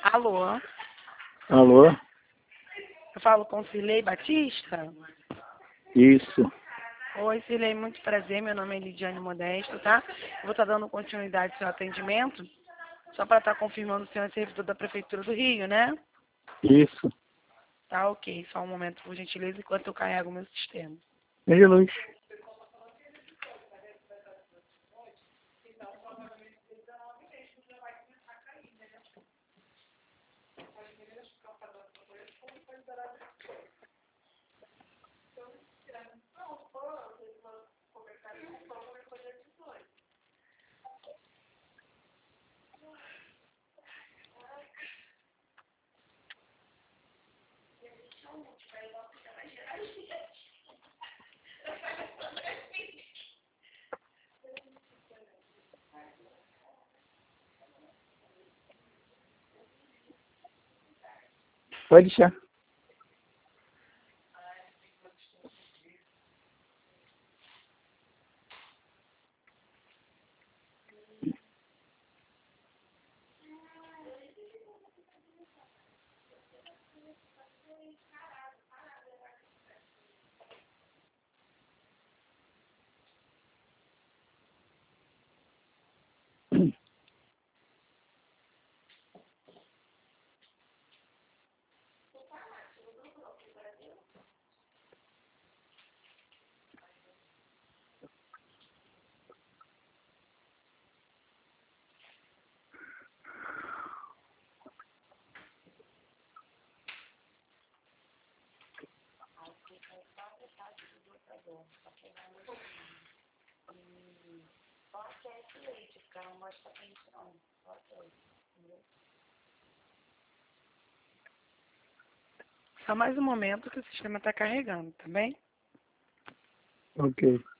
Alô, Alô? eu falo com Cirlei Batista? Isso. Oi, Cirlei, muito prazer, meu nome é Lidiane Modesto, tá? Eu vou estar dando continuidade ao seu atendimento, só para estar confirmando o senhor é servidor da Prefeitura do Rio, né? Isso. Tá, ok, só um momento, por gentileza, enquanto eu carrego o meu sistema. Veja, Luz. Pode deixar. Só mais um momento que o sistema está carregando, tá bem? Ok.